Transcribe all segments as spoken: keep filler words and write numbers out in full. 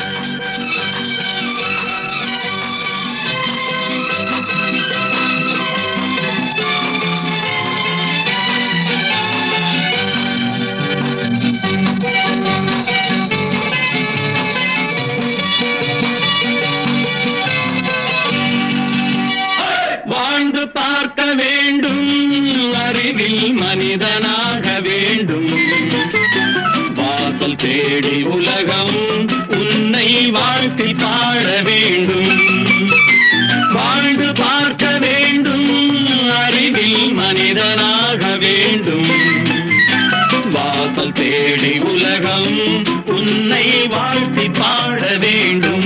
வாழ்ந்து பார்க்க வேண்டும், அறிவில் மனிதனாக வேண்டும். வாசல் தேடி உலகம் உன்னை வாழ்த்தி பாட வேண்டும். வாழ்ந்து பார்க்க வேண்டும், அறிவில் மனிதனாக வேண்டும். வாசல் தேடி உலகம் உன்னை வாழ்த்தி பாட வேண்டும்.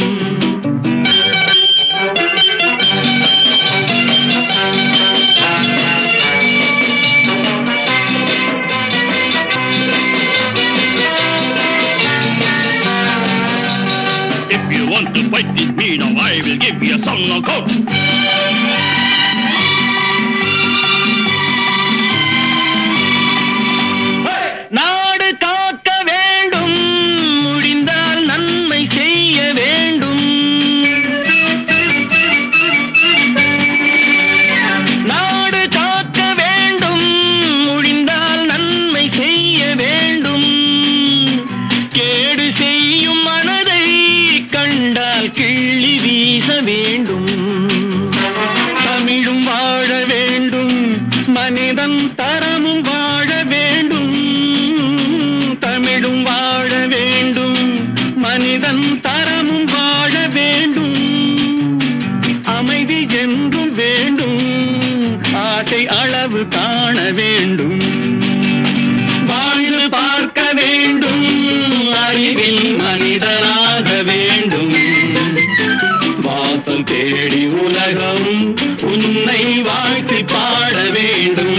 Want to fight this me now, I will give you a song of hope. நாடு காக்க வேண்டும், முடிந்தால் நன்மை செய்ய வேண்டும். நாடு காக்க வேண்டும், முடிந்தால் நன்மை செய்ய வேண்டும். கேடு செய்யும் மனதை கண்டால் கிள்ளி வீச வேண்டும். தமிழும் வாழ வேண்டும், மனிதன் தரமும் வாழ வேண்டும். தமிழும் வாழ வேண்டும், மனிதன் தரமும் வாழ வேண்டும். அமைதி என்றும் வேண்டும், ஆசை அளவு காண வேண்டும். வாழ்ந்து பார்க்க வேண்டும், அறிவில் மனிதனாக வேண்டும். வாசல் தேடி உலகம் உன்னை வாழ்த்தி பாட வேண்டும்.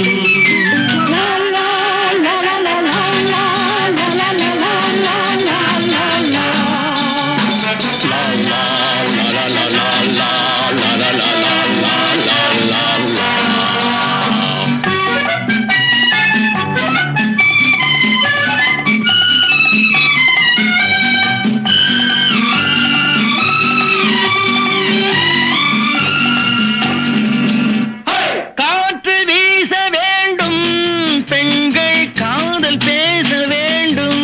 காற்று வீச வேண்டும், பெண்கள் காதல் பேச வேண்டும்.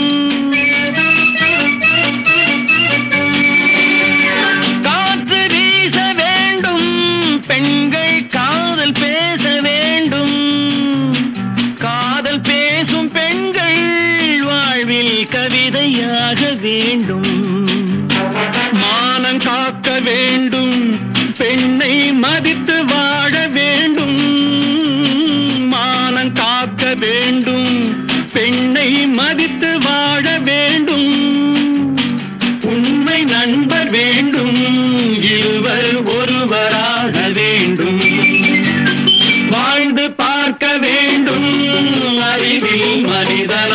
காற்று வீச வேண்டும், பெண்கள் காதல் பேச வேண்டும். காதல் பேசும் பெண்கள் வாழ்வில் கவிதையாக வேண்டும். மானம் காக்க வேண்டும், பெண்ணை மதித்து வாழ வேண்டும். மானம் காக்க வேண்டும், பெண்ணை மதித்து வாழ வேண்டும். உண்மை நண்பர் வேண்டும், இருவர் ஒருவராக வேண்டும். வாழ்ந்து பார்க்க வேண்டும், அறிவில் மனிதன்